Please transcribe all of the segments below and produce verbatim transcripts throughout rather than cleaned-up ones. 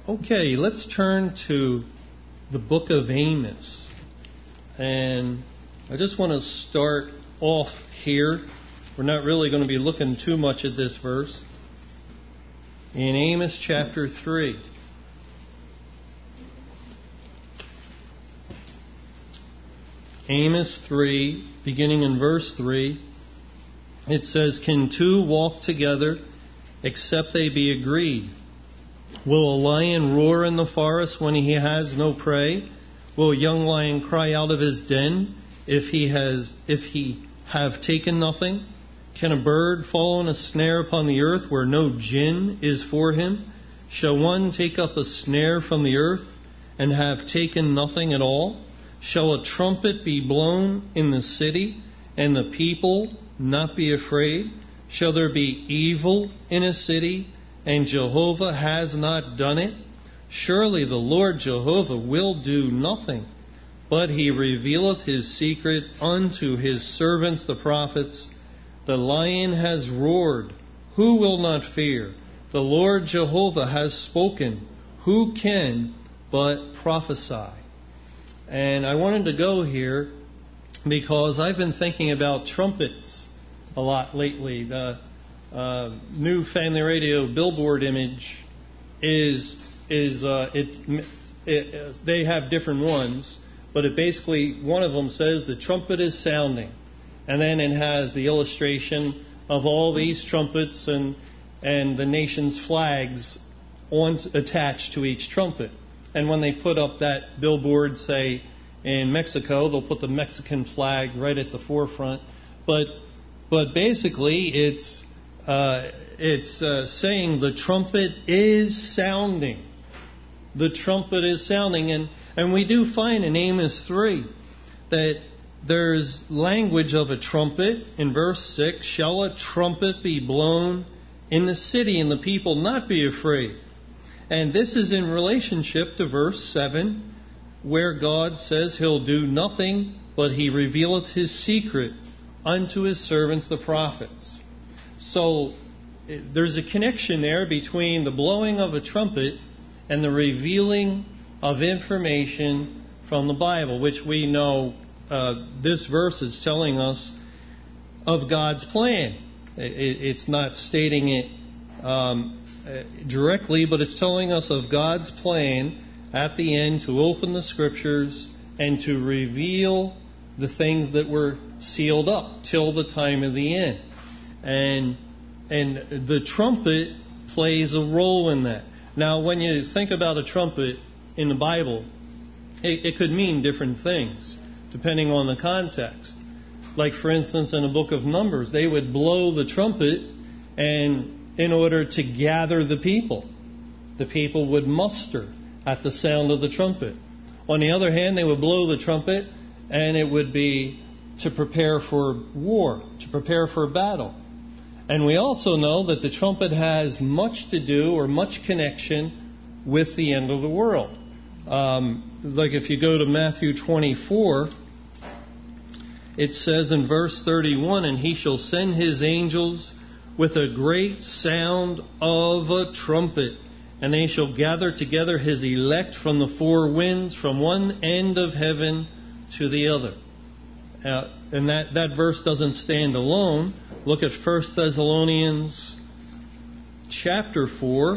Okay, let's turn to the book of Amos. And I just want to start off here. We're not really going to be looking too much at this verse. In Amos chapter three. Amos three, beginning in verse three, it says, "Can two walk together except they be agreed? Will a lion roar in the forest when he has no prey? Will a young lion cry out of his den if he has if he have taken nothing? Can a bird fall in a snare upon the earth where no gin is for him? Shall one take up a snare from the earth and have taken nothing at all? Shall a trumpet be blown in the city and the people not be afraid? Shall there be evil in a city and Jehovah has not done it? Surely the Lord Jehovah will do nothing, but he revealeth his secret unto his servants the prophets. The lion has roared, who will not fear? The Lord Jehovah has spoken, who can but prophesy?" And I wanted to go here because I've been thinking about trumpets a lot lately. The uh, new Family Radio billboard image is is uh, it, it they have different ones, but it basically, one of them says the trumpet is sounding, and then it has the illustration of all these trumpets and and the nation's flags on attached to each trumpet. And when they put up that billboard, say in Mexico, they'll put the Mexican flag right at the forefront. But but basically, it's uh, it's uh, saying the trumpet is sounding. The trumpet is sounding, and and we do find in Amos three that there's language of a trumpet. In verse six, "Shall a trumpet be blown in the city, and the people not be afraid?" And this is in relationship to verse seven, where God says he'll do nothing, but he revealeth his secret unto his servants the prophets. So there's a connection there between the blowing of a trumpet and the revealing of information from the Bible, which we know uh, this verse is telling us of God's plan. It, it's not stating it um, directly, but it's telling us of God's plan at the end to open the Scriptures and to reveal the things that were sealed up till the time of the end. And and the trumpet plays a role in that. Now, when you think about a trumpet in the Bible, it, it could mean different things depending on the context. Like, for instance, in the book of Numbers, they would blow the trumpet and in order to gather the people. The people would muster at the sound of the trumpet. On the other hand, they would blow the trumpet and it would be to prepare for war, to prepare for battle. And we also know that the trumpet has much to do or much connection with the end of the world. Um, like if you go to Matthew twenty-four, it says in verse thirty-one, "And he shall send his angels with a great sound of a trumpet, and they shall gather together his elect from the four winds, from one end of heaven to the other." Uh, and that, that verse doesn't stand alone. Look at First Thessalonians chapter four,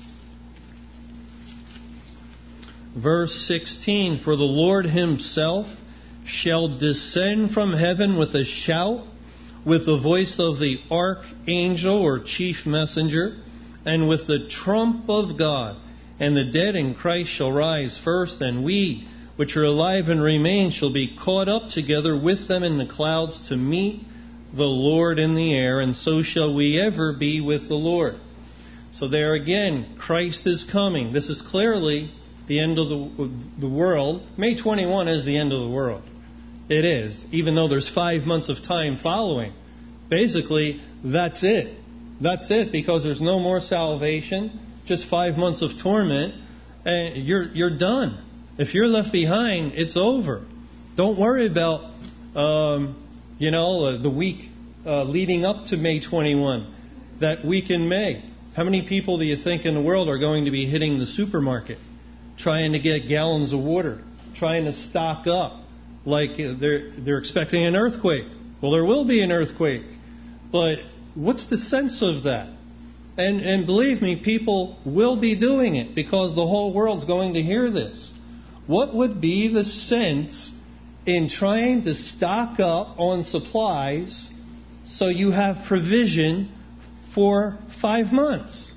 verse sixteen. "For the Lord himself shall descend from heaven with a shout, with the voice of the archangel or chief messenger, and with the trump of God. And the dead in Christ shall rise first, and we, which are alive and remain, shall be caught up together with them in the clouds to meet the Lord in the air, and so shall we ever be with the Lord." So there again, Christ is coming. This is clearly the end of the, the world. May twenty-first is the end of the world. It is, even though there's five months of time following. Basically, that's it. That's it, because there's no more salvation, just five months of torment, and you're you're done. If you're left behind, it's over. Don't worry about, um, you know, uh, the week uh, leading up to May twenty-first, that week in May. How many people do you think in the world are going to be hitting the supermarket, trying to get gallons of water, trying to stock up, like they're they're expecting an earthquake? Well, there will be an earthquake, but what's the sense of that? And and believe me, people will be doing it because the whole world's going to hear this. What would be the sense in trying to stock up on supplies so you have provision for five months?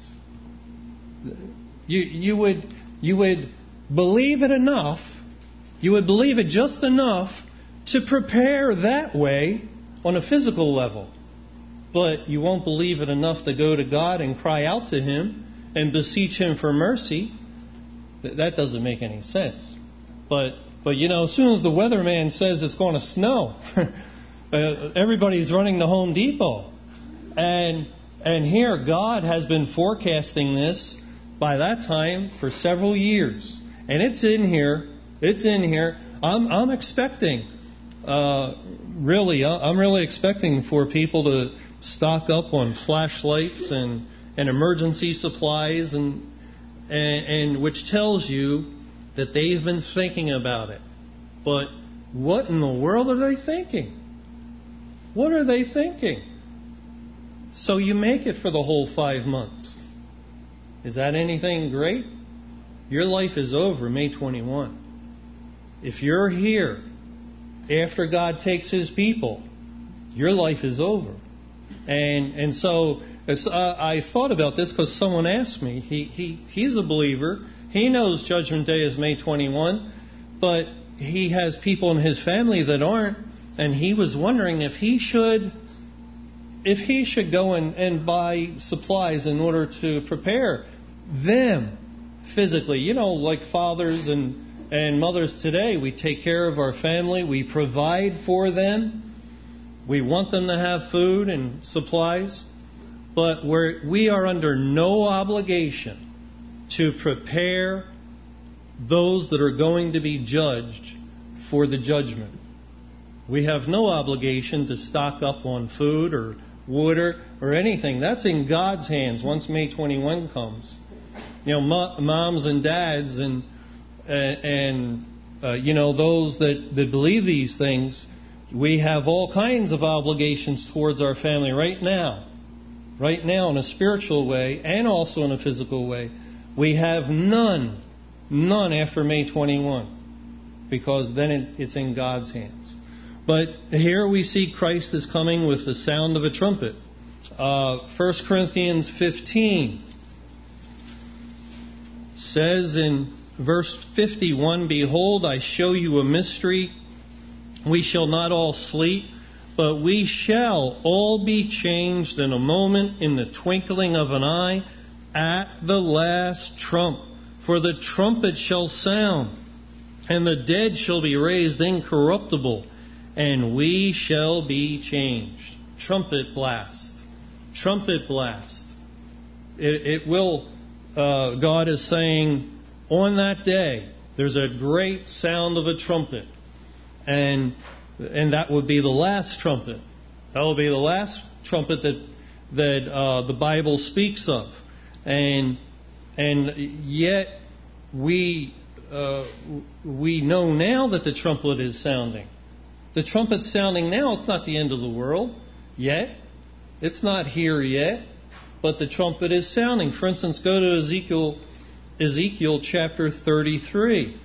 You you would you would believe it enough, you would believe it just enough to prepare that way on a physical level. But you won't believe it enough to go to God and cry out to Him and beseech Him for mercy. That doesn't make any sense. But, but you know, as soon as the weatherman says it's going to snow, uh, everybody's running to Home Depot. And, and here, God has been forecasting this by that time for several years. And it's in here. It's in here. I'm, I'm expecting, uh, really, I'm really expecting for people to stock up on flashlights and, and emergency supplies, and, and and which tells you that they've been thinking about it. But what in the world are they thinking? What are they thinking? So you make it for the whole five months. Is that anything great? Your life is over May twenty-first. If you're here after God takes His people, your life is over. And and so uh, I thought about this because someone asked me. He he he's a believer. He knows Judgment Day is May twenty-first, but he has people in his family that aren't, and he was wondering if he should if he should go and, and buy supplies in order to prepare them physically. You know, like fathers and and mothers today, we take care of our family, we provide for them. We want them to have food and supplies, but we're, we are under no obligation to prepare those that are going to be judged for the judgment. We have no obligation to stock up on food or water or anything. That's in God's hands once May twenty-first comes. You know, mo- moms and dads and and, and uh, you know, those that, that believe these things, we have all kinds of obligations towards our family right now. Right now in a spiritual way and also in a physical way. We have none, none after May twenty-first, because then it, it's in God's hands. But here we see Christ is coming with the sound of a trumpet. Uh, First Corinthians fifteen says in verse fifty-one, "Behold, I show you a mystery. We shall not all sleep, but we shall all be changed in a moment, in the twinkling of an eye, at the last trump. For the trumpet shall sound, and the dead shall be raised incorruptible, and we shall be changed." Trumpet blast. Trumpet blast. It, it will, uh, God is saying, on that day, there's a great sound of a trumpet. And and that would be the last trumpet. That will be the last trumpet that that uh, the Bible speaks of. And and yet we uh, we know now that the trumpet is sounding. The trumpet's sounding now. It's not the end of the world yet. It's not here yet. But the trumpet is sounding. For instance, go to Ezekiel Ezekiel chapter thirty-three.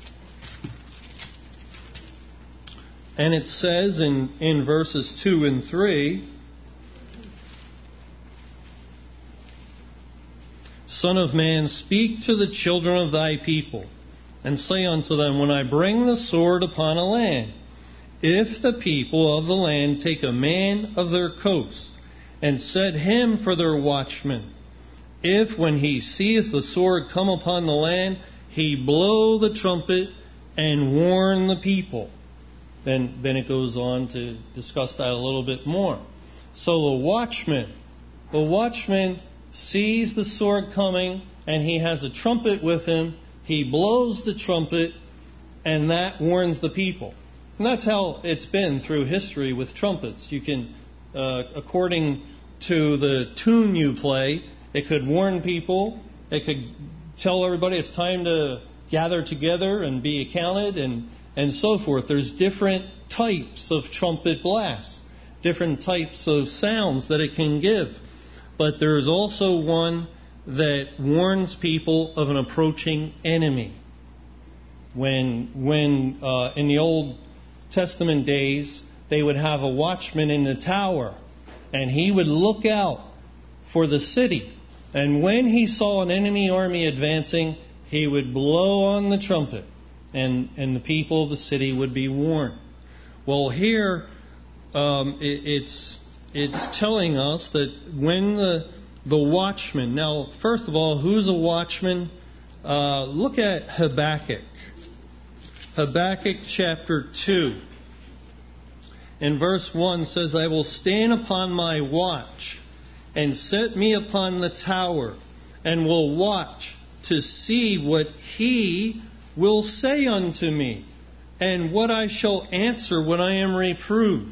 And it says in, in verses two and three, "Son of man, speak to the children of thy people, and say unto them, when I bring the sword upon a land, if the people of the land take a man of their coast, and set him for their watchman, if when he seeth the sword come upon the land, he blow the trumpet and warn the people." Then, then it goes on to discuss that a little bit more. So the watchman, the watchman sees the sword coming, and he has a trumpet with him. He blows the trumpet, and that warns the people. And that's how it's been through history with trumpets. You can, uh, according to the tune you play, It could warn people. It could tell everybody it's time to gather together and be accounted, and, and so forth. There's different types of trumpet blasts, different types of sounds that it can give. But there's also one that warns people of an approaching enemy. When, when uh, in the Old Testament days, they would have a watchman in the tower, and he would look out for the city. And when he saw an enemy army advancing, he would blow on the trumpet, and, and the people of the city would be warned. Well, here um, it, it's it's telling us that when the the watchman. Now, first of all, who's a watchman? Uh, look at Habakkuk. Habakkuk chapter two. In verse one says, I will stand upon my watch and set me upon the tower, and will watch to see what he will say unto me, and what I shall answer when I am reproved.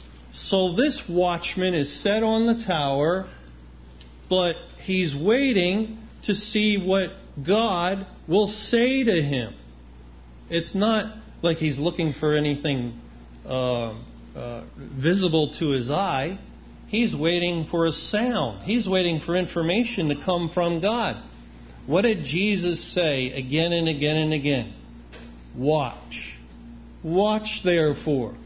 So this watchman is set on the tower, but he's waiting to see what God will say to him. It's not like he's looking for anything uh, uh, visible to his eye. He's waiting for a sound. He's waiting for information to come from God. What did Jesus say again and again and again? Watch. Watch therefore.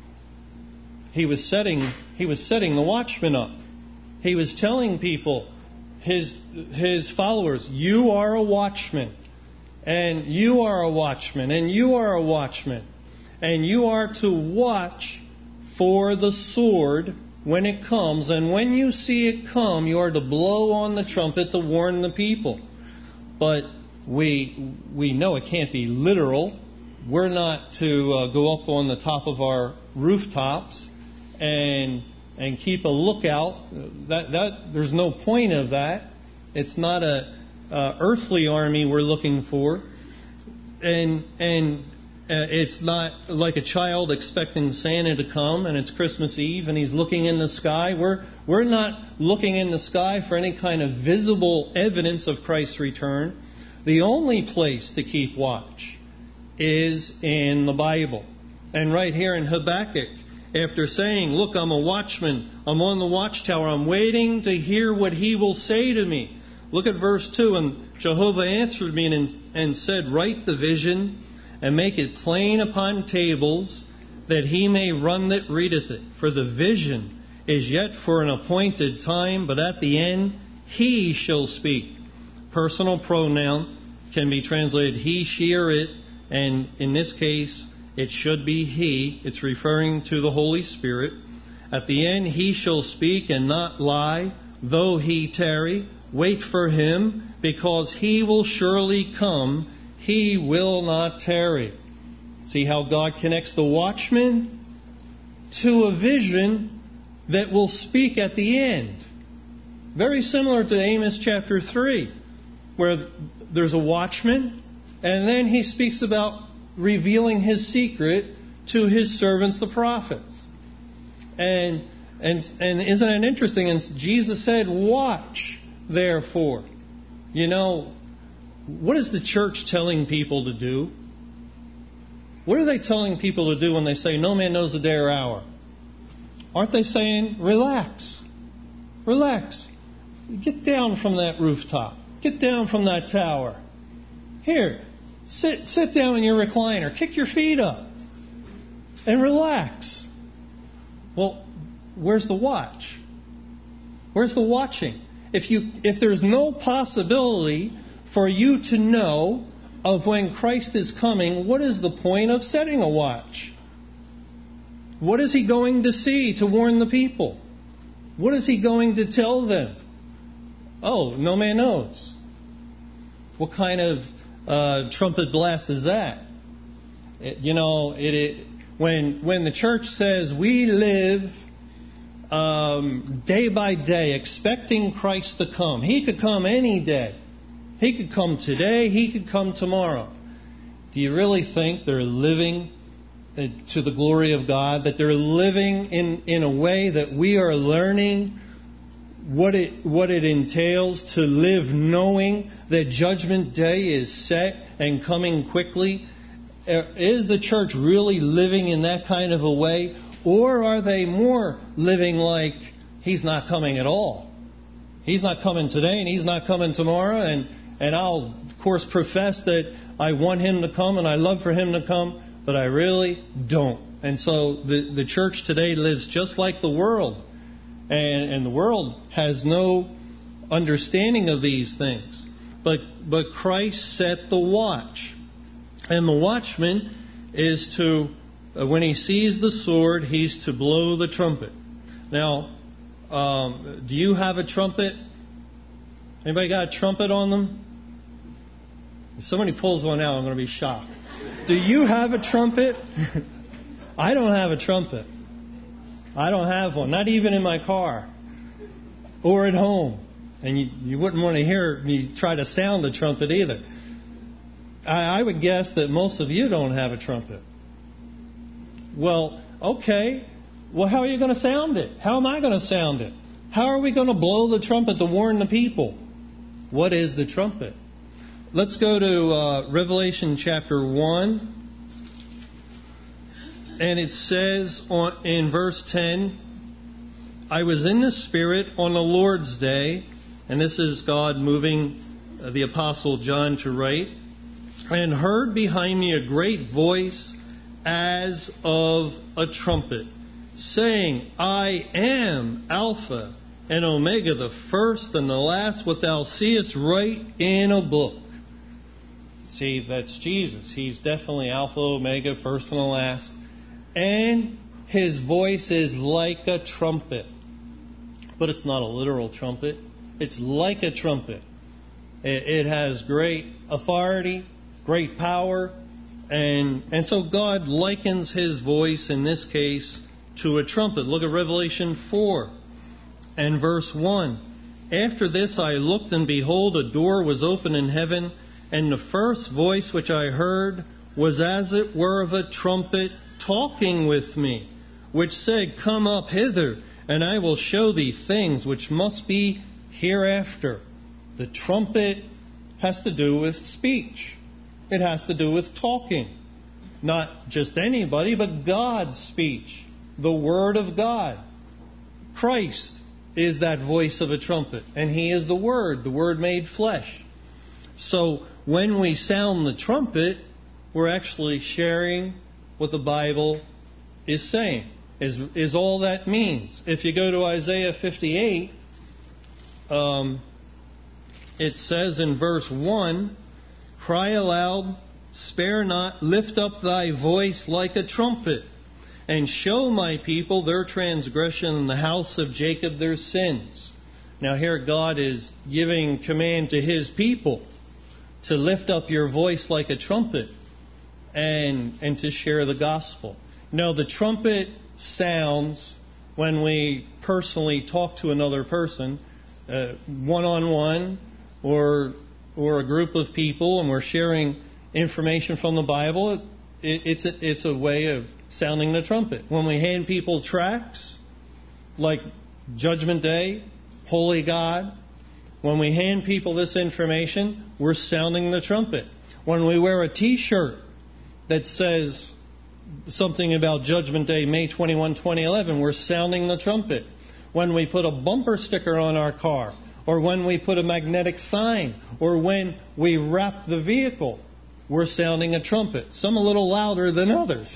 He was setting, he was setting the watchman up. He was telling people, his, his followers, you are a watchman. And you are a watchman. And you are a watchman. And you are to watch for the sword when it comes, and when you see it come, you are to blow on the trumpet to warn the people. But we we know it can't be literal. We're not to uh, go up on the top of our rooftops and and keep a lookout. That that there's no point of that. It's not a, a earthly army we're looking for, and and. Uh, it's not like a child expecting Santa to come and it's Christmas Eve and he's looking in the sky. We're we're not looking in the sky for any kind of visible evidence of Christ's return. The only place to keep watch is in the Bible. And right here in Habakkuk, after saying, look, I'm a watchman, I'm on the watchtower, I'm waiting to hear what he will say to me. Look at verse two. And Jehovah answered me and, and said, write the vision and make it plain upon tables, that he may run that readeth it. For the vision is yet for an appointed time, but at the end he shall speak. Personal pronoun can be translated he, she, or it, and in this case it should be he. It's referring to the Holy Spirit. At the end he shall speak and not lie, though he tarry. Wait for him, because he will surely come. He will not tarry. See how God connects the watchman to a vision that will speak at the end. Very similar to Amos chapter three, where there's a watchman, and then he speaks about revealing his secret to his servants, the prophets. And and and isn't it interesting? And Jesus said, watch, therefore. You know, what is the church telling people to do? What are they telling people to do when they say, no man knows the day or hour? Aren't they saying, relax, relax, get down from that rooftop, get down from that tower. Here, sit, sit down in your recliner, kick your feet up, and relax. Well, where's the watch? Where's the watching? If you, if there's no possibility for you to know of when Christ is coming, what is the point of setting a watch? What is he going to see to warn the people? What is he going to tell them? Oh, no man knows. What kind of uh, trumpet blast is that? It, you know, it, it when when the church says we live um, day by day expecting Christ to come, he could come any day. He could come today, he could come tomorrow. Do you really think they're living to the glory of God? That they're living in, in a way that we are learning what it what it entails to live knowing that Judgment Day is set and coming quickly? Is the church really living in that kind of a way? Or are they more living like He's not coming at all? He's not coming today and He's not coming tomorrow. And, and I'll, of course, profess that I want Him to come and I love for Him to come, but I really don't. And so the, the church today lives just like the world. And, and the world has no understanding of these things. But, but Christ set the watch. And the watchman is to, uh, when he sees the sword, he's to blow the trumpet. Now, um, do you have a trumpet? Anybody got a trumpet on them? If somebody pulls one out, I'm going to be shocked. Do you have a trumpet? I don't have a trumpet. I don't have one, not even in my car or at home. And you, you wouldn't want to hear me try to sound a trumpet either. I, I would guess that most of you don't have a trumpet. Well, okay. Well, how are you going to sound it? How am I going to sound it? How are we going to blow the trumpet to warn the people? What is the trumpet? Let's go to uh, Revelation chapter one. And it says on, in verse ten, I was in the Spirit on the Lord's day, and this is God moving uh, the Apostle John to write, and heard behind me a great voice as of a trumpet, saying, I am Alpha and Omega, the first and the last. What thou seest, write in a book. See, that's Jesus. He's definitely Alpha, Omega, first and the last. And His voice is like a trumpet. But it's not a literal trumpet. It's like a trumpet. It has great authority, great power. And, and so God likens His voice, in this case, to a trumpet. Look at Revelation four and verse one. After this I looked, and behold, a door was open in heaven, and the first voice which I heard was as it were of a trumpet talking with me, which said, Come up hither, and I will show thee things which must be hereafter. The trumpet has to do with speech. It has to do with talking. Not just anybody, but God's speech. The Word of God. Christ is that voice of a trumpet, and He is the Word, the Word made flesh. So when we sound the trumpet, we're actually sharing what the Bible is saying, is, is all that means. If you go to Isaiah fifty-eight, um, it says in verse one, Cry aloud, spare not, lift up thy voice like a trumpet, and show my people their transgression, and the house of Jacob their sins. Now here God is giving command to His people to lift up your voice like a trumpet and and to share the gospel. Now the trumpet sounds when we personally talk to another person, uh, one-on-one or or a group of people, and we're sharing information from the Bible. It, it's a, it's a way of sounding the trumpet. When we hand people tracts, like Judgment Day, Holy God, when we hand people this information, we're sounding the trumpet. When we wear a T-shirt that says something about Judgment Day, May twenty-first, twenty eleven, we're sounding the trumpet. When we put a bumper sticker on our car, or when we put a magnetic sign, or when we wrap the vehicle, we're sounding a trumpet. Some a little louder than others.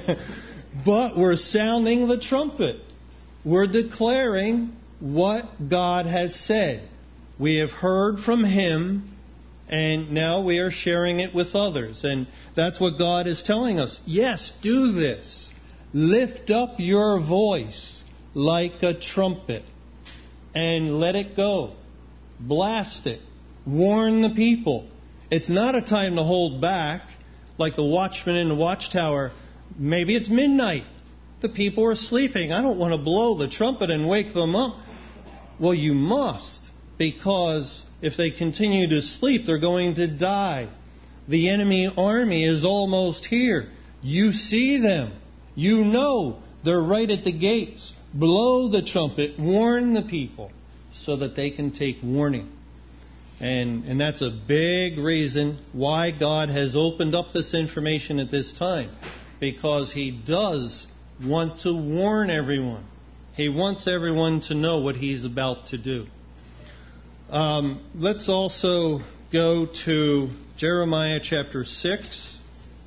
But we're sounding the trumpet. We're declaring what God has said. We have heard from Him, and now we are sharing it with others. And that's what God is telling us. Yes, do this. Lift up your voice like a trumpet and let it go. Blast it. Warn the people. It's not a time to hold back like the watchman in the watchtower. Maybe it's midnight. The people are sleeping. I don't want to blow the trumpet and wake them up. Well, you must, because if they continue to sleep, they're going to die. The enemy army is almost here. You see them. You know they're right at the gates. Blow the trumpet. Warn the people. so that they can take warning. And, and that's a big reason why God has opened up this information at this time. Because He does want to warn everyone. He wants everyone to know what He's about to do. Um, let's also go to Jeremiah chapter six.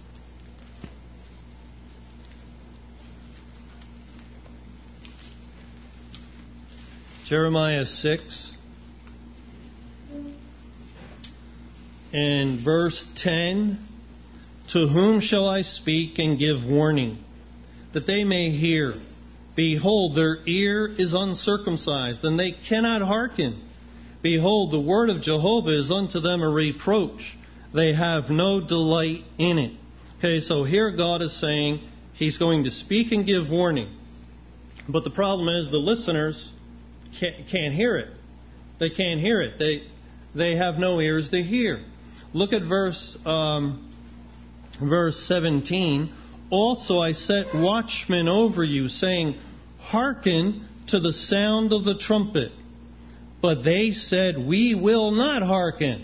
Jeremiah six. And verse ten. To whom shall I speak and give warning, that they may hear? Behold, their ear is uncircumcised, and they cannot hearken. Behold, the word of Jehovah is unto them a reproach. They have no delight in it. Okay, so here God is saying He's going to speak and give warning. But the problem is the listeners can't, can't hear it. They can't hear it. They, they have no ears to hear. Look at verse... Um, Verse seventeen, also I set watchmen over you, saying, hearken to the sound of the trumpet. But they said, we will not hearken.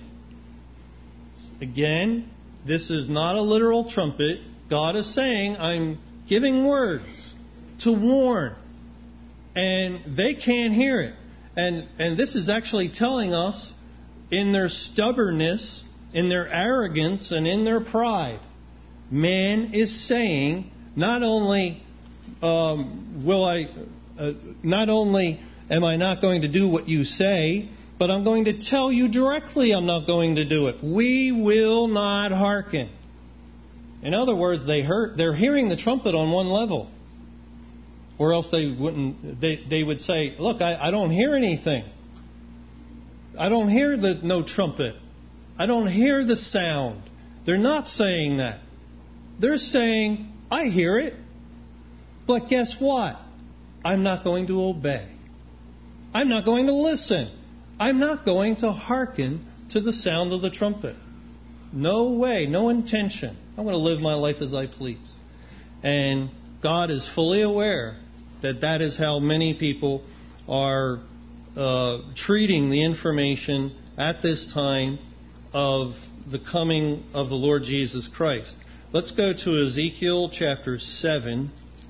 Again, this is not a literal trumpet. God is saying, I'm giving words to warn. And they can't hear it. And, and this is actually telling us, in their stubbornness, in their arrogance, and in their pride, man is saying, not only um, will I, uh, not only am I not going to do what you say, but I'm going to tell you directly I'm not going to do it. We will not hearken. In other words, they heard, they're hearing the trumpet on one level, or else they wouldn't. They they would say, "Look, I, I don't hear anything. I don't hear the no trumpet. I don't hear the sound." They're not saying that. They're saying, I hear it, but guess what? I'm not going to obey. I'm not going to listen. I'm not going to hearken to the sound of the trumpet. No way, no intention. I'm going to live my life as I please. And God is fully aware that that is how many people are uh, treating the information at this time of the coming of the Lord Jesus Christ. Let's go to Ezekiel chapter seven.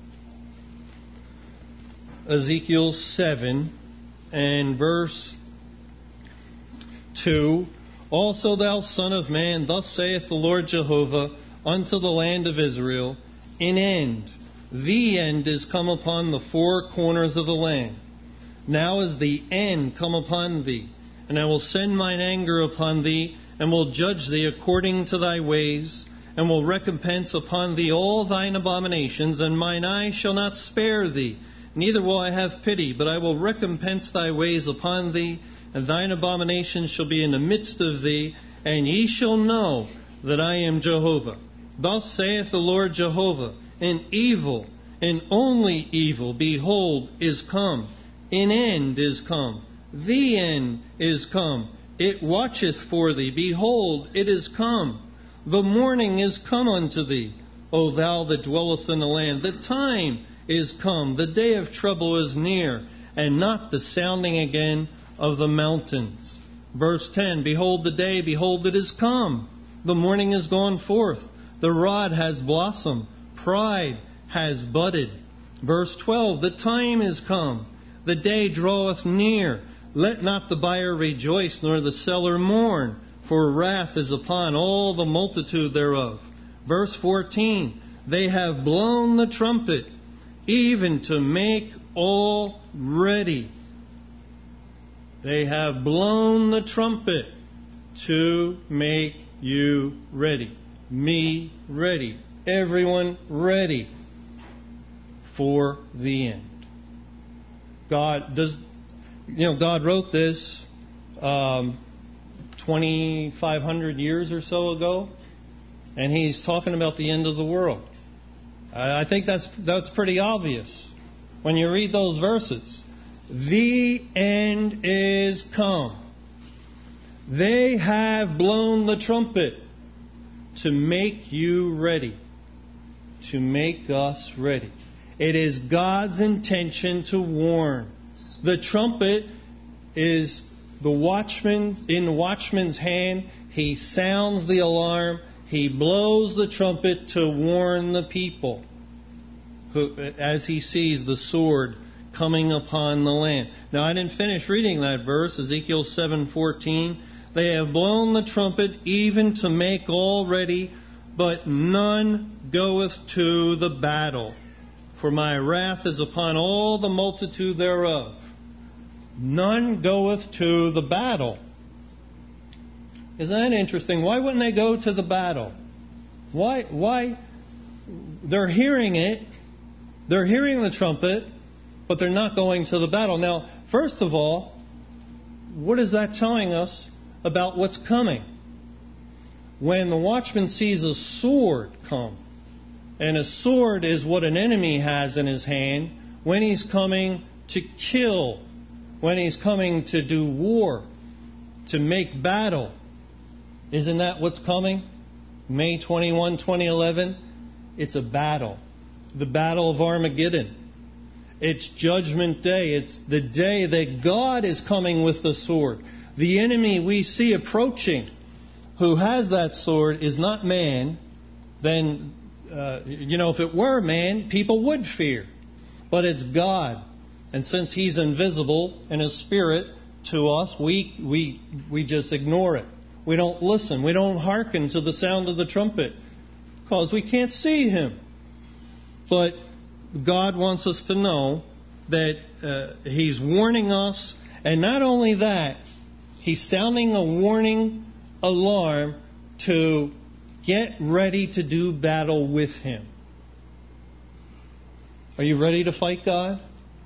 Ezekiel seven and verse two. Also thou son of man, thus saith the Lord Jehovah unto the land of Israel, an end, the end is come upon the four corners of the land. Now is the end come upon thee, and I will send mine anger upon thee, and will judge thee according to thy ways, and will recompense upon thee all thine abominations, and mine eye shall not spare thee, neither will I have pity, but I will recompense thy ways upon thee, and thine abominations shall be in the midst of thee, and ye shall know that I am Jehovah. Thus saith the Lord Jehovah, an evil, and only evil, behold, is come, an end is come, the end is come, it watcheth for thee, behold, it is come. The morning is come unto thee, O thou that dwellest in the land. The time is come, the day of trouble is near, and not the sounding again of the mountains. Verse ten, behold the day, behold it is come. The morning is gone forth, the rod has blossomed, pride has budded. Verse twelve, the time is come, the day draweth near. Let not the buyer rejoice, nor the seller mourn, for wrath is upon all the multitude thereof. Verse fourteen, they have blown the trumpet, even to make all ready. They have blown the trumpet to make you ready. Me ready. Everyone ready for the end. God does, you know, God wrote this um, twenty-five hundred years or so ago, and He's talking about the end of the world. I think that's that's pretty obvious when you read those verses. The end is come. They have blown the trumpet to make you ready, to make us ready. It is God's intention to warn. The trumpet is the watchman, in the watchman's hand, he sounds the alarm, he blows the trumpet to warn the people who, as he sees the sword coming upon the land. Now, I didn't finish reading that verse, Ezekiel seven fourteen. They have blown the trumpet even to make all ready, but none goeth to the battle. For my wrath is upon all the multitude thereof. None goeth to the battle. Isn't that interesting? Why wouldn't they go to the battle? Why? Why? They're hearing it. They're hearing the trumpet, but they're not going to the battle. Now, first of all, what is that telling us about what's coming? When the watchman sees a sword come, and a sword is what an enemy has in his hand when he's coming to kill, when he's coming to do war, to make battle. Isn't that what's coming? May twenty-first, twenty eleven. It's a battle. The Battle of Armageddon. It's Judgment Day. It's the day that God is coming with the sword. The enemy we see approaching, who has that sword, is not man. Then, uh, you know, if it were man, people would fear. But it's God. And since He's invisible in His spirit to us, we we we just ignore it. We don't listen. We don't hearken to the sound of the trumpet because we can't see Him. But God wants us to know that uh, He's warning us. And not only that, He's sounding a warning alarm to get ready to do battle with Him. Are you ready to fight God?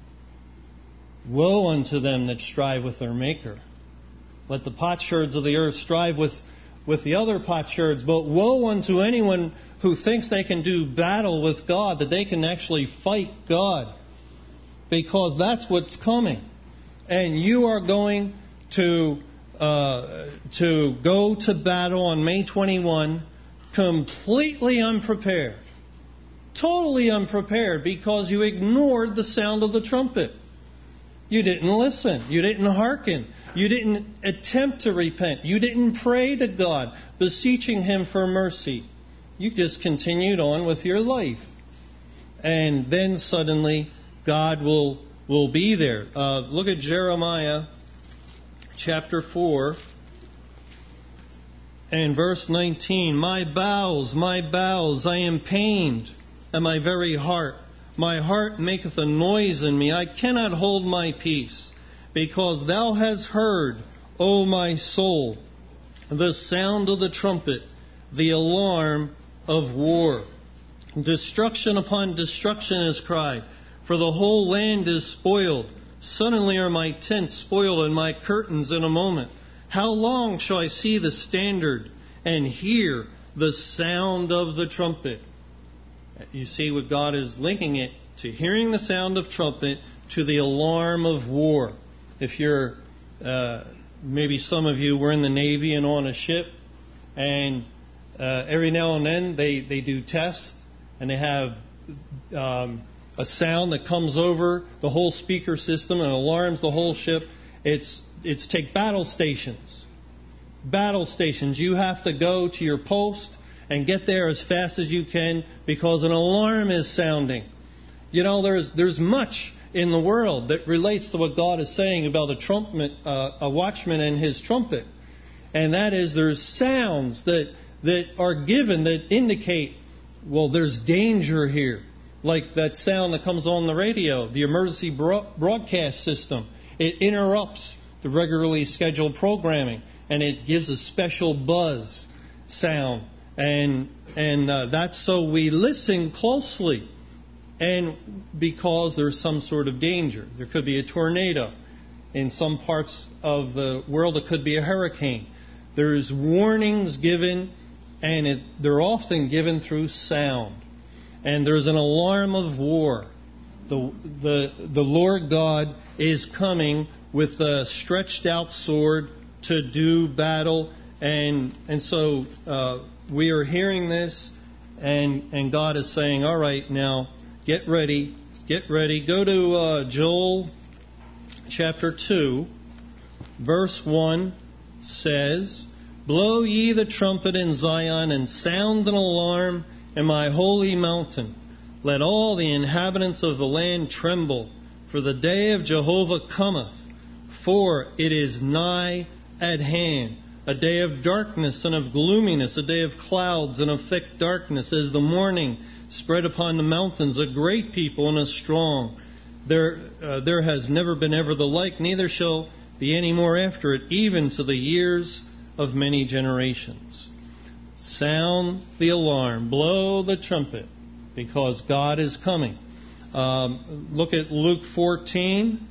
Woe unto them that strive with their Maker. Let the potsherds of the earth strive with, with the other potsherds. But woe unto anyone who thinks they can do battle with God, that they can actually fight God. Because that's what's coming. And you are going to uh, to go to battle on May twenty-first completely unprepared. Totally unprepared because you ignored the sound of the trumpet. You didn't listen. You didn't hearken. You didn't attempt to repent. You didn't pray to God, beseeching Him for mercy. You just continued on with your life. And then suddenly God will, will be there. Uh, look at Jeremiah chapter four and verse nineteen. My bowels, my bowels, I am pained at my very heart. My heart maketh a noise in me. I cannot hold my peace, because thou hast heard, O my soul, the sound of the trumpet, the alarm of war. Destruction upon destruction is cried, for the whole land is spoiled. Suddenly are my tents spoiled and my curtains in a moment. How long shall I see the standard and hear the sound of the trumpet? You see what God is linking it to, hearing the sound of trumpet to the alarm of war. If you're, uh, maybe some of you were in the Navy and on a ship, and uh, every now and then they, they do tests, and they have um, a sound that comes over the whole speaker system and alarms the whole ship. It's it's take battle stations. Battle stations. You have to go to your post and get there as fast as you can because an alarm is sounding. You know, there's there's much in the world that relates to what God is saying about a trumpet, uh, a watchman and his trumpet, and that is there's sounds that that are given that indicate, well, there's danger here, like that sound that comes on the radio, the emergency bro- broadcast system. It interrupts the regularly scheduled programming, and it gives a special buzz sound. And and uh, that's so we listen closely. And because there's some sort of danger. There could be a tornado. In some parts of the world, it could be a hurricane. There's warnings given, and it, they're often given through sound. And there's an alarm of war. The, the, the Lord God is coming with a stretched out sword to do battle. And, and so uh, we are hearing this, and, and God is saying, all right, now, get ready, get ready. Go to uh, Joel chapter two. verse one says, "Blow ye the trumpet in Zion, and sound an alarm in my holy mountain. Let all the inhabitants of the land tremble, for the day of Jehovah cometh, for it is nigh at hand. A day of darkness and of gloominess, a day of clouds and of thick darkness, as the morning spread upon the mountains, a great people and a strong. There, uh, there has never been ever the like, neither shall be any more after it, even to the years of many generations." Sound the alarm, blow the trumpet, because God is coming. Um, look at Luke fourteen.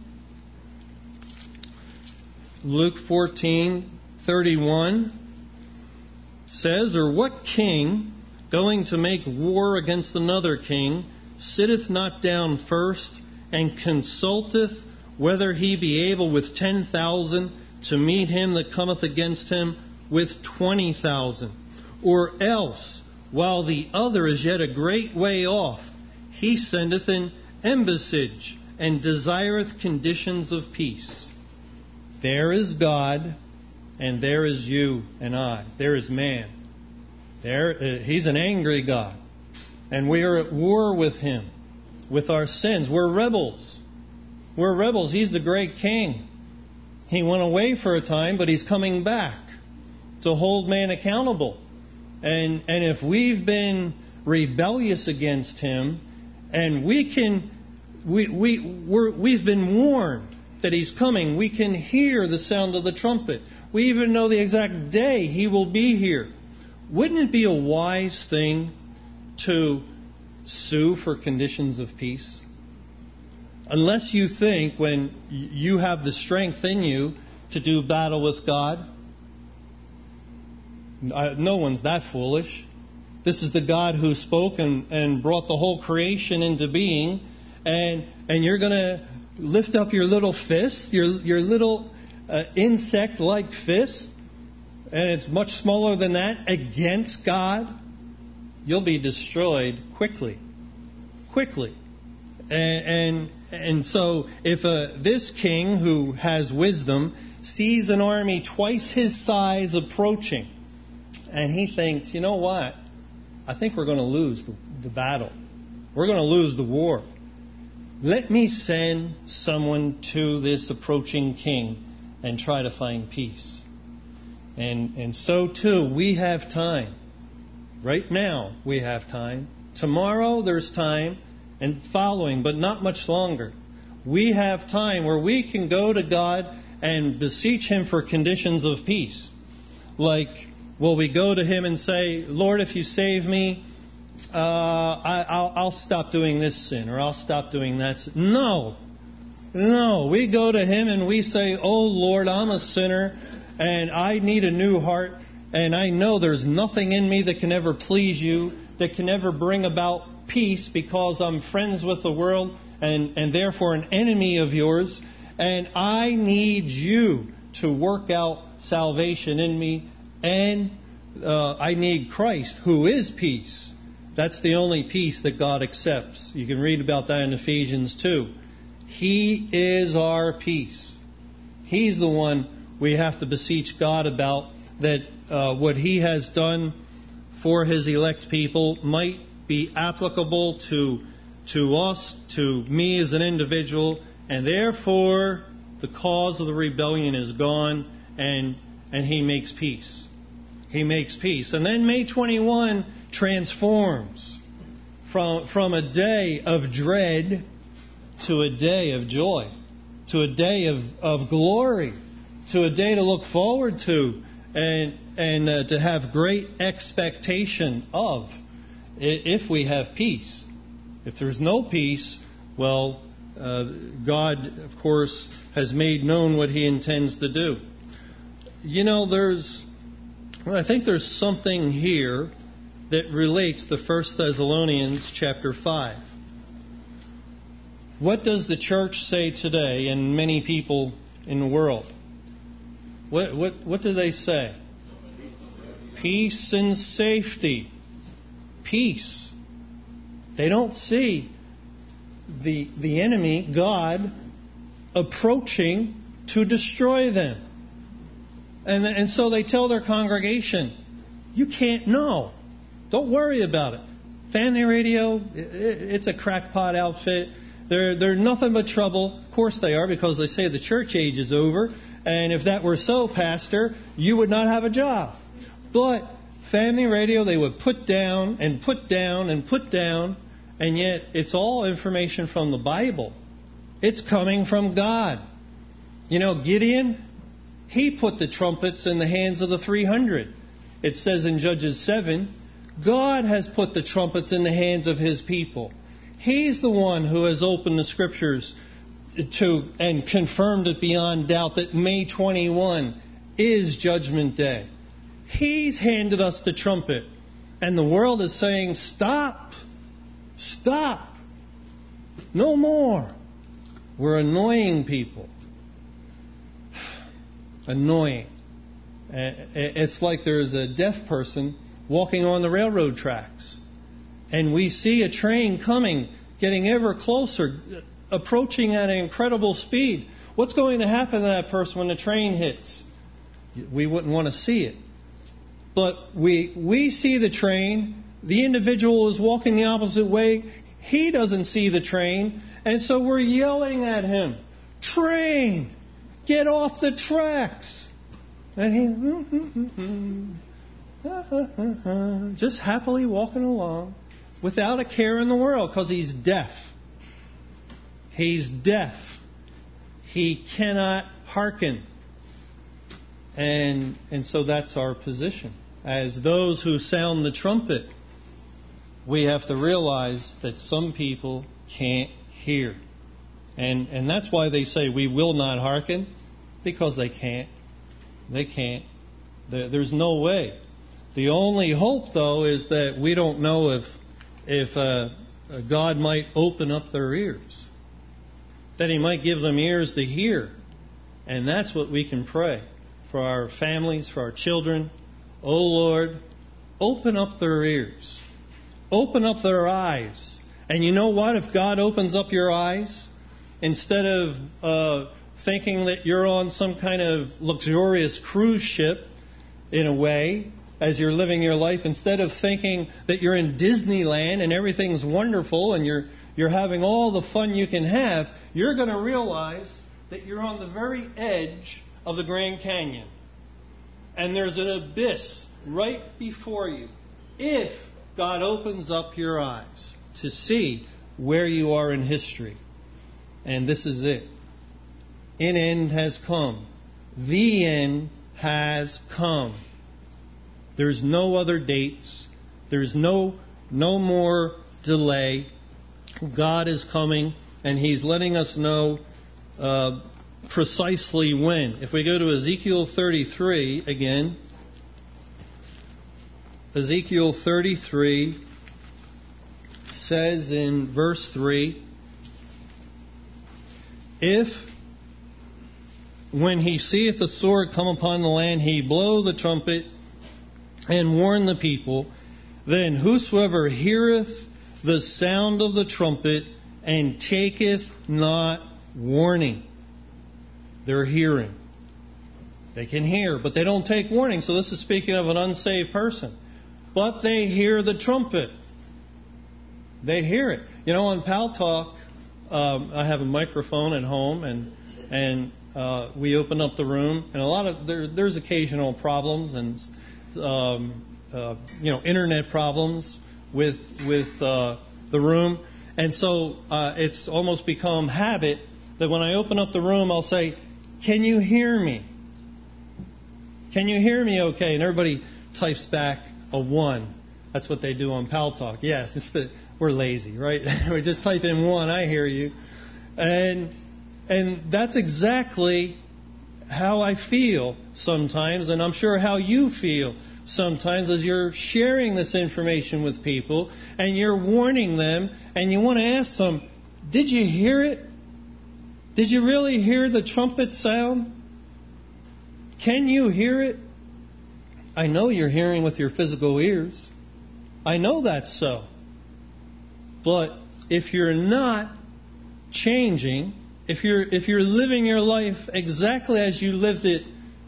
Luke fourteen thirty-one says, "Or what king, going to make war against another king, sitteth not down first, and consulteth whether he be able with ten thousand to meet him that cometh against him with twenty thousand? Or else, while the other is yet a great way off, he sendeth an embassage, and desireth conditions of peace." There is God, and there is you and I. There is man. There, uh, he's an angry God. And we are at war with him, with our sins. We're rebels. We're rebels. He's the great king. He went away for a time, but he's coming back to hold man accountable. And, and if we've been rebellious against him, and we can, we, we, we're, we've been warned that he's coming. We can hear the sound of the trumpet. We even know the exact day he will be here. Wouldn't it be a wise thing to sue for conditions of peace? Unless you think when you have the strength in you to do battle with God. No one's that foolish. This is the God who spoke and, and brought the whole creation into being. And, and you're going to lift up your little fist, your, your little uh, insect-like fist, and it's much smaller than that, against God. You'll be destroyed quickly. Quickly. And, and, and so if uh, this king who has wisdom sees an army twice his size approaching, and he thinks, you know what? I think we're going to lose the, the battle. We're going to lose the war. Let me send someone to this approaching king and try to find peace. And, and so too, we have time. Right now, we have time. Tomorrow, there's time. And following, but not much longer. We have time where we can go to God and beseech him for conditions of peace. Like, will we go to him and say, Lord, if you save me, uh, I, I'll, I'll stop doing this sin, or I'll stop doing that sin. No. No. We go to him and we say, oh Lord, I'm a sinner, and I need a new heart, and I know there's nothing in me that can ever please you, that can ever bring about peace, because I'm friends with the world and, and therefore an enemy of yours. And I need you to work out salvation in me. And uh, I need Christ, who is peace. That's the only peace that God accepts. You can read about that in Ephesians two. He is our peace. He's the one we have to beseech God about, that uh, what he has done for his elect people might be applicable to to us, to me as an individual, and therefore the cause of the rebellion is gone, and and he makes peace. He makes peace. And then May twenty-first transforms from from a day of dread to a day of joy, to a day of, of glory, to a day to look forward to, and and uh, to have great expectation of, if we have peace. If there's no peace, well, uh, God, of course, has made known what he intends to do. You know, there's, well, I think there's something here that relates to First Thessalonians chapter five. What does the church say today, and many people in the world? What what what do they say? Peace and safety. Peace. They don't see the the enemy, God, approaching to destroy them. And, and so they tell their congregation, you can't know. Don't worry about it. Family radio, it's a crackpot outfit. They're, they're nothing but trouble. Of course they are, because they say the church age is over. And if that were so, Pastor, you would not have a job. But family radio, they would put down and put down and put down. And yet it's all information from the Bible. It's coming from God. You know, Gideon, he put the trumpets in the hands of the three hundred. It says in Judges seven, God has put the trumpets in the hands of His people. He's the one who has opened the Scriptures to and confirmed it beyond doubt that May twenty-first is Judgment Day. He's handed us the trumpet. And the world is saying, stop. Stop. No more. We're annoying people. Annoying. It's like there's a deaf person walking on the railroad tracks. And we see a train coming, getting ever closer, approaching at an incredible speed. What's going to happen to that person when the train hits? We wouldn't want to see it. But we we see the train. The individual is walking the opposite way. He doesn't see the train. And so we're yelling at him, train, get off the tracks. And he just happily walking along without a care in the world, because he's deaf. He's deaf. He cannot hearken. And, and so that's our position. As those who sound the trumpet, we have to realize that some people can't hear. And, and that's why they say we will not hearken, because they can't. They can't. There, there's no way. The only hope, though, is that we don't know if, if uh, God might open up their ears. That He might give them ears to hear. And that's what we can pray for our families, for our children. Oh Lord, open up their ears. Open up their eyes. And you know what? If God opens up your eyes, instead of uh, thinking that you're on some kind of luxurious cruise ship, in a way, as you're living your life, instead of thinking that you're in Disneyland and everything's wonderful and you're you're having all the fun you can have, you're going to realize that you're on the very edge of the Grand Canyon. And there's an abyss right before you. If God opens up your eyes to see where you are in history. And this is it. An end has come. The end has come. There's no other dates. There's no no more delay. God is coming, and He's letting us know uh, precisely when. If we go to Ezekiel thirty-three again, Ezekiel thirty-three says in verse three, if when He seeth the sword come upon the land, He blow the trumpet and warn the people, then whosoever heareth the sound of the trumpet and taketh not warning. They're hearing. They can hear, but they don't take warning. So this is speaking of an unsaved person. But they hear the trumpet. They hear it. You know, on Pal Talk, um, I have a microphone at home, and and uh, we open up the room, and a lot of there, there's occasional problems and um, uh, you know internet problems with with uh, the room, and so uh, it's almost become habit that when I open up the room, I'll say, "Can you hear me? Can you hear me? Okay?" And everybody types back a one. That's what they do on Pal Talk. Yes, it's the we're lazy, right? We just type in one, I hear you. And and that's exactly how I feel sometimes, and I'm sure how you feel sometimes as you're sharing this information with people and you're warning them and you want to ask them, did you hear it? Did you really hear the trumpet sound? Can you hear it? I know you're hearing with your physical ears. I know that's so. But if you're not changing, if you're if you're living your life exactly as you lived it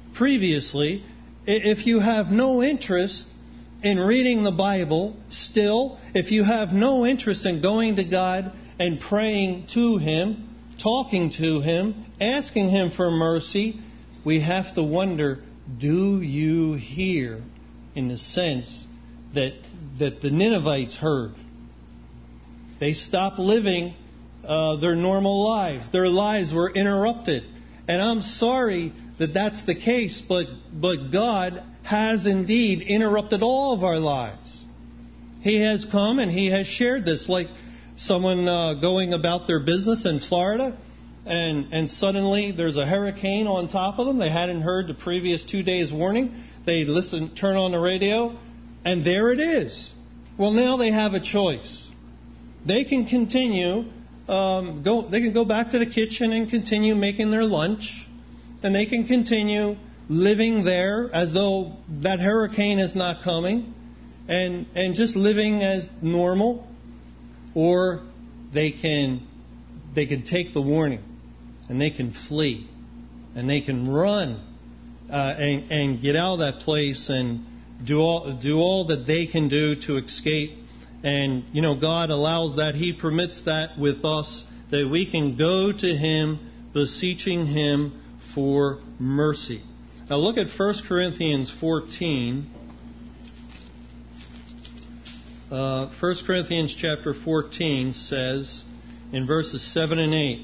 previously, if you have no interest in reading the Bible still, if you have no interest in going to God and praying to Him, talking to Him, asking Him for mercy, we have to wonder, do you hear, in the sense that that the Ninevites heard? They stopped living uh, their normal lives. Their lives were interrupted. And I'm sorry that that's the case, but but God has indeed interrupted all of our lives. He has come and He has shared this, like someone uh, going about their business in Florida, and and suddenly there's a hurricane on top of them. They hadn't heard the previous two days' warning. They listen, turn on the radio, and there it is. Well, now they have a choice. They can continue, um, go. They can go back to the kitchen and continue making their lunch, and they can continue living there as though that hurricane is not coming, and and just living as normal, or they can they can take the warning, and they can flee, and they can run, uh, and and get out of that place and do all do all that they can do to escape. And you know, God allows that. He permits that with us, that we can go to Him, beseeching Him for mercy. Now look at First Corinthians fourteen. Uh, First Corinthians chapter fourteen says in verses seven and eight,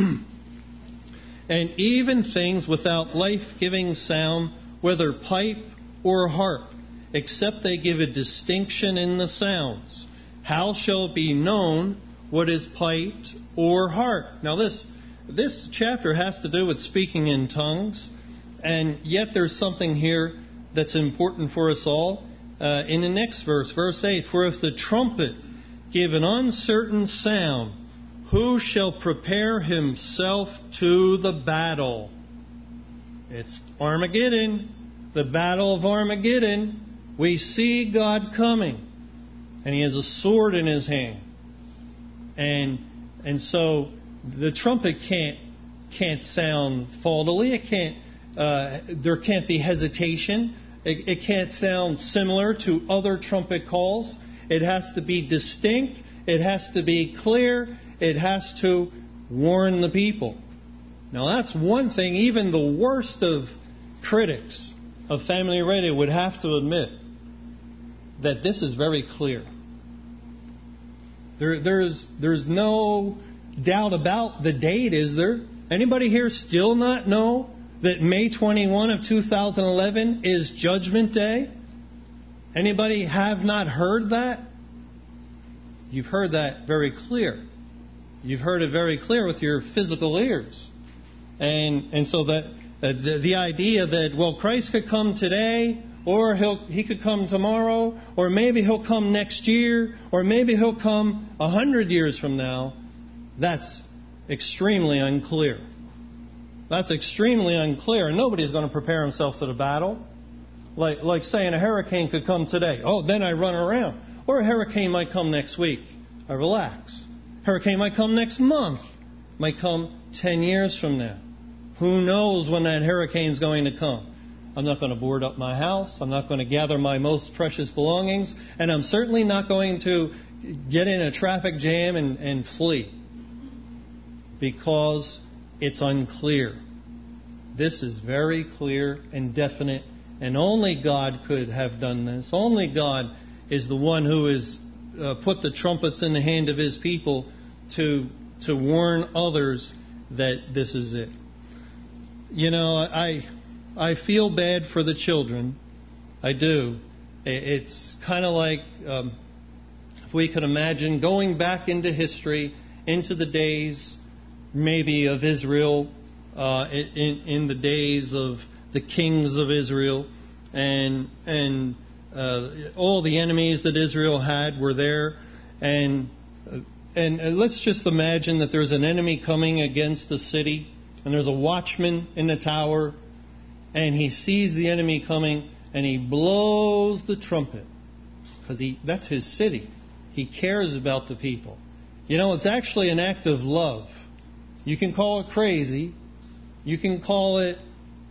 and even things without life-giving sound, whether pipe or harp, except they give a distinction in the sounds, how shall it be known what is piped or harp? Now this this chapter has to do with speaking in tongues. And yet there's something here that's important for us all. Uh, in the next verse, verse eight, for if the trumpet give an uncertain sound, who shall prepare himself to the battle? It's Armageddon, the battle of Armageddon. We see God coming, and He has a sword in His hand. And and so the trumpet can't can't sound faultily. It can't. Uh, there can't be hesitation. It, it can't sound similar to other trumpet calls. It has to be distinct. It has to be clear. It has to warn the people. Now that's one thing even the worst of critics of family radio would have to admit, that this is very clear. There, there's, there's no doubt about the date, is there? Anybody here still not know that May twenty-first of two thousand eleven is Judgment Day? Anybody have not heard that? You've heard that very clear. You've heard it very clear with your physical ears. And and so that uh, the, the idea that, well, Christ could come today, or he'll he could come tomorrow, or maybe He'll come next year, or maybe He'll come a hundred years from now, that's extremely unclear. That's extremely unclear. Nobody's going to prepare himself to the battle. Like, like saying a hurricane could come today. Oh, then I run around. Or a hurricane might come next week. I relax. Hurricane might come next month. Might come ten years from now. Who knows when that hurricane's going to come? I'm not going to board up my house. I'm not going to gather my most precious belongings. And I'm certainly not going to get in a traffic jam and, and flee. Because it's unclear. This is very clear and definite, and only God could have done this. Only God is the one who has uh, put the trumpets in the hand of His people to to warn others that this is it. You know, I I feel bad for the children. I do. It's kind of like um, if we could imagine going back into history, into the days maybe of Israel, uh, in, in the days of the kings of Israel, and and uh, all the enemies that Israel had were there, and uh, and uh, let's just imagine that there's an enemy coming against the city, and there's a watchman in the tower, and he sees the enemy coming, and he blows the trumpet, because he that's his city. He cares about the people. You know, it's actually an act of love. You can call it crazy. You can call it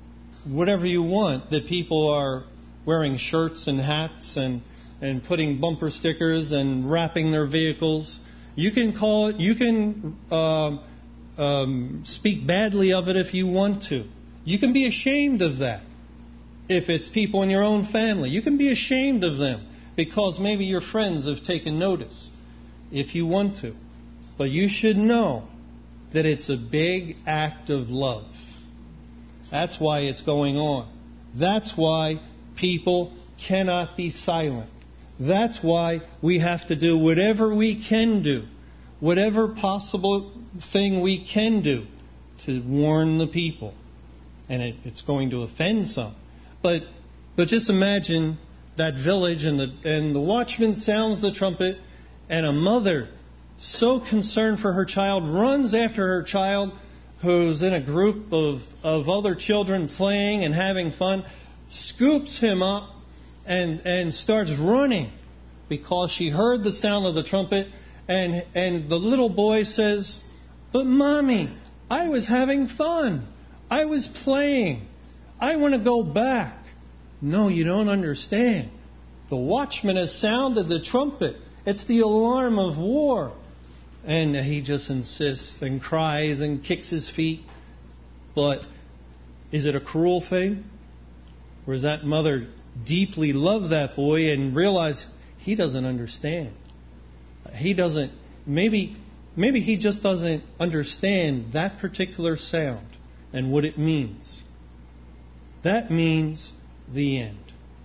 whatever you want, that people are wearing shirts and hats and, and putting bumper stickers and wrapping their vehicles. You can call it, you can uh, um, speak badly of it if you want to. You can be ashamed of that. If it's people in your own family, you can be ashamed of them because maybe your friends have taken notice, if you want to. But you should know that it's a big act of love. That's why it's going on. That's why people cannot be silent. That's why we have to do whatever we can do, whatever possible thing we can do to warn the people. And it, it's going to offend some. But but just imagine that village, and the and the watchman sounds the trumpet, and a mother, so concerned for her child, runs after her child who's in a group of, of other children playing and having fun, scoops him up and, and starts running because she heard the sound of the trumpet. And, and the little boy says, "But Mommy, I was having fun. I was playing. I want to go back." No, you don't understand. The watchman has sounded the trumpet. It's the alarm of war. And he just insists and cries and kicks his feet. But is it a cruel thing? Or does that mother deeply love that boy and realize he doesn't understand? He doesn't, maybe, maybe he just doesn't understand that particular sound and what it means. That means the end.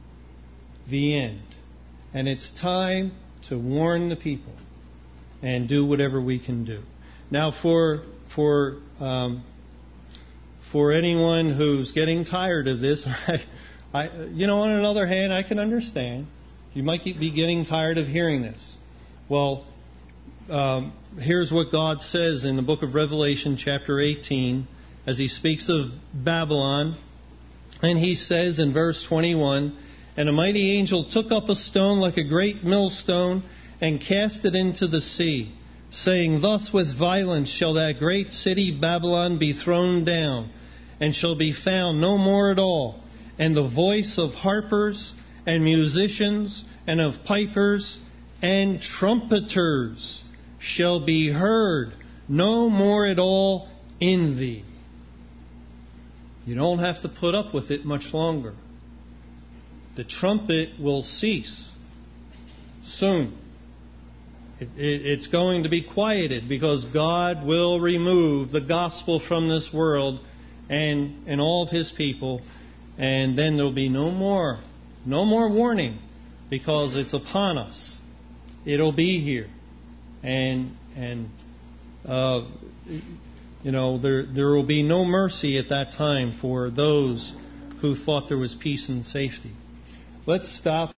The end. And it's time to warn the people and do whatever we can do. Now, for for um, for anyone who's getting tired of this, I, I, you know, on another hand, I can understand. You might be getting tired of hearing this. Well, um, here's what God says in the book of Revelation, chapter eighteen, as He speaks of Babylon. And He says in verse twenty-one, "And a mighty angel took up a stone like a great millstone and cast it into the sea, saying, Thus with violence shall that great city Babylon be thrown down, and shall be found no more at all. And the voice of harpers and musicians and of pipers and trumpeters shall be heard no more at all in thee." You don't have to put up with it much longer. The trumpet will cease soon. It, it, it's going to be quieted because God will remove the gospel from this world and, and all of His people. And then there'll be no more, no more warning because it's upon us. It'll be here. And, and uh, you know, there, there will be no mercy at that time for those who thought there was peace and safety. Let's stop.